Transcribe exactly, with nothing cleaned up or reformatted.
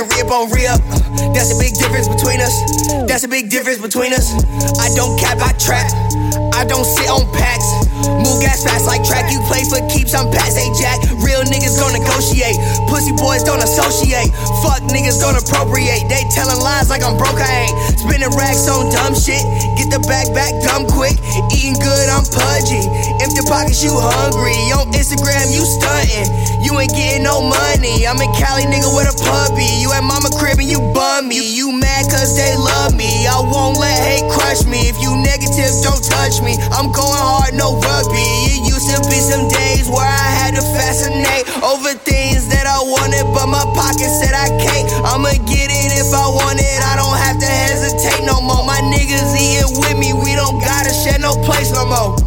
re-up on re-up. That's a big difference between us. That's a big difference between us. I don't cap, I trap. I don't sit on packs. Move gas fast like track. You play for keeps, I'm past A Jack. Real niggas gon' negotiate. Pussy boys don't associate. Fuck niggas gon' appropriate. They telling lies like I'm broke, I ain't. Spinning racks on dumb shit. Get the bag back dumb quick. Eating good, I'm pudgy. Empty pockets, you hungry. On Instagram, you stunting. You ain't getting no money. I'm in Cali, nigga, with a puppy. You at mama crib and you bum me. You mad cause they love me. I won't let hate crush me. If you negative, don't touch me. I'm going hard, no rugby. It used to be some days where I had to fascinate over things that I wanted, but my pocket said I can't. I'ma get it if I want it. I don't have to hesitate no more. My niggas eating with me. We don't gotta share no place no more.